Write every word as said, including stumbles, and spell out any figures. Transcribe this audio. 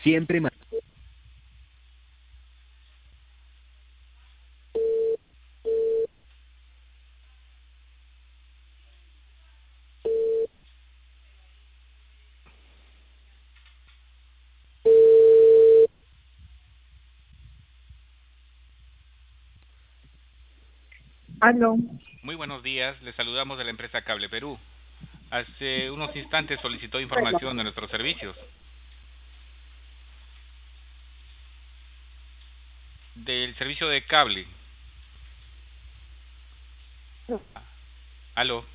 Siempre ma- Aló. Muy buenos días, le saludamos de la empresa Cable Perú. Hace unos instantes solicitó Bueno, información de nuestros servicios. Del servicio de cable. Aló.